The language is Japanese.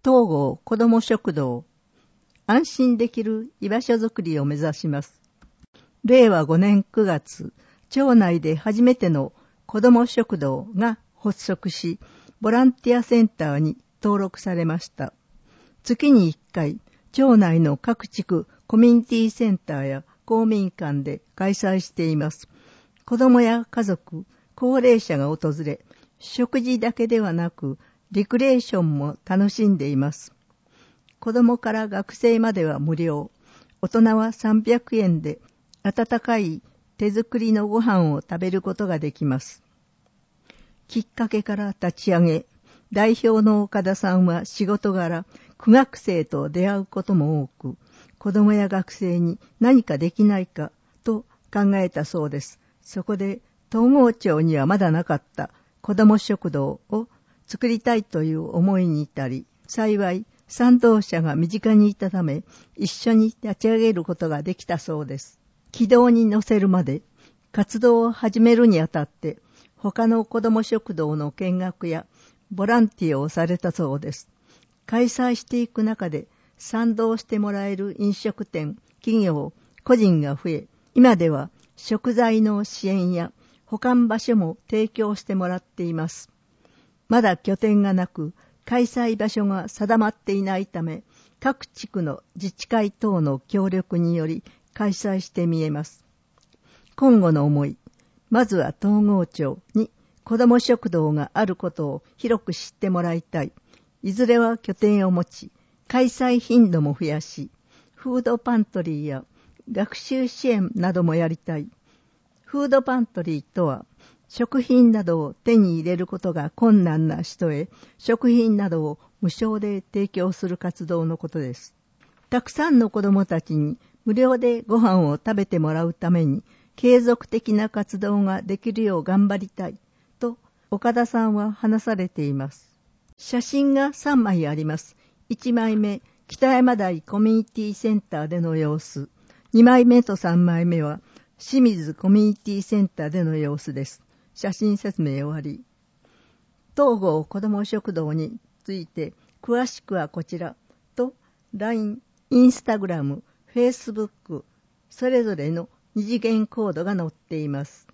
東郷子ども食堂、安心できる居場所づくりを目指します。令和5年9月、町内で初めての子ども食堂が発足し、ボランティアセンターに登録されました。月に1回、町内の各地区コミュニティセンターや公民館で開催しています。子どもや家族、高齢者が訪れ、食事だけではなく、リクレーションも楽しんでいます。子供から学生までは無料、大人は300円で温かい手作りのご飯を食べることができます。きっかけから立ち上げ、代表の岡田さんは仕事柄、苦学生と出会うことも多く、子供や学生に何かできないかと考えたそうです。そこで東郷町にはまだなかった子ども食堂を作りたいという思いに至り、幸い賛同者が身近にいたため、一緒に立ち上げることができたそうです。軌道に乗せるまで、活動を始めるにあたって、他の子ども食堂の見学やボランティアをされたそうです。開催していく中で、賛同してもらえる飲食店、企業、個人が増え、今では食材の支援や保管場所も提供してもらっています。まだ拠点がなく、開催場所が定まっていないため、各地区の自治会等の協力により開催してみえます。今後の思い、まずは東郷町に子ども食堂があることを広く知ってもらいたい。いずれは拠点を持ち、開催頻度も増やし、フードパントリーや学習支援などもやりたい。フードパントリーとは、食品などを手に入れることが困難な人へ食品などを無償で提供する活動のことです。たくさんの子どもたちに無料でご飯を食べてもらうために継続的な活動ができるよう頑張りたいと岡田さんは話されています。写真が3枚あります。1枚目、北山台コミュニティセンターでの様子。2枚目と3枚目は清水コミュニティセンターでの様子です。写真説明終わり。東郷子ども食堂について詳しくはこちらと LINE、インスタグラム、Facebook、それぞれの二次元コードが載っています。